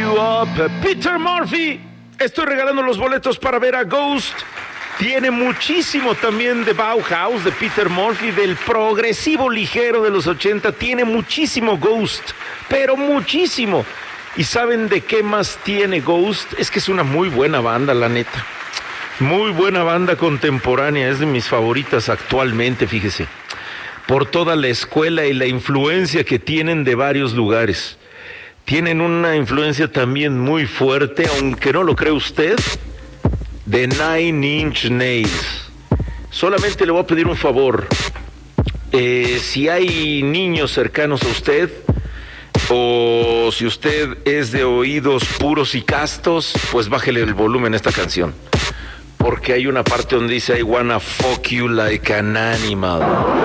You Up, Peter Murphy. Estoy regalando los boletos para ver a Ghost. Tiene muchísimo también de Bauhaus, de Peter Murphy, del progresivo ligero de los 80. Tiene muchísimo Ghost, pero muchísimo. ¿Y saben de qué más tiene Ghost? Es que es una muy buena banda, la neta. Muy buena banda contemporánea, es de mis favoritas actualmente, fíjese. Por toda la escuela y la influencia que tienen de varios lugares. Tienen una influencia también muy fuerte, aunque no lo cree usted, de Nine Inch Nails. Solamente le voy a pedir un favor. Si hay niños cercanos a usted, o si usted es de oídos puros y castos, pues bájele el volumen a esta canción. Porque hay una parte donde dice I wanna fuck you like an animal.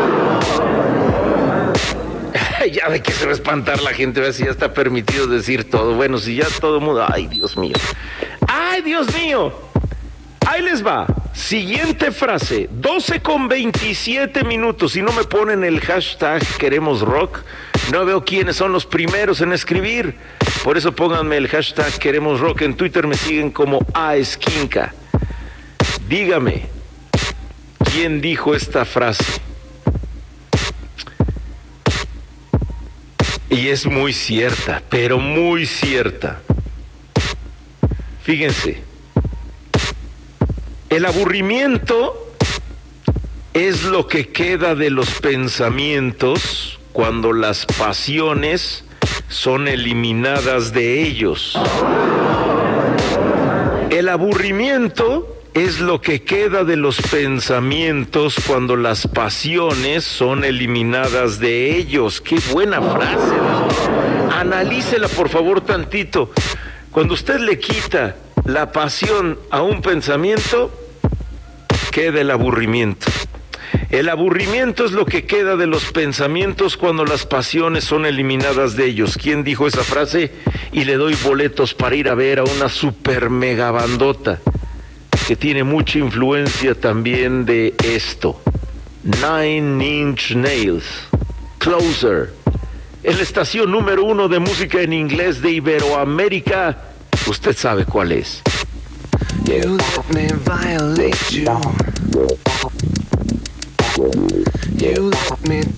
Ya de que se va a espantar la gente, ve si ya está permitido decir todo. Bueno, si ya todo el mundo... ¡Ay, Dios mío! ¡Ay, Dios mío! Ahí les va. Siguiente frase. 12:27. Si no me ponen el hashtag Queremos Rock, no veo quiénes son los primeros en escribir. Por eso pónganme el hashtag Queremos Rock. En Twitter me siguen como Aesquinca. Dígame, ¿quién dijo esta frase? Y es muy cierta, pero muy cierta. Fíjense, el aburrimiento es lo que queda de los pensamientos cuando las pasiones son eliminadas de ellos. El aburrimiento es lo que queda de los pensamientos cuando las pasiones son eliminadas de ellos. ¡Qué buena frase! Analícela, por favor, tantito. Cuando usted le quita la pasión a un pensamiento, queda el aburrimiento. El aburrimiento es lo que queda de los pensamientos cuando las pasiones son eliminadas de ellos. ¿Quién dijo esa frase? Y le doy boletos para ir a ver a una super mega bandota que tiene mucha influencia también de esto. Nine Inch Nails, Closer. Es la estación número 1 de música en inglés de Iberoamérica. Usted sabe cuál es. You let me violate you. You let me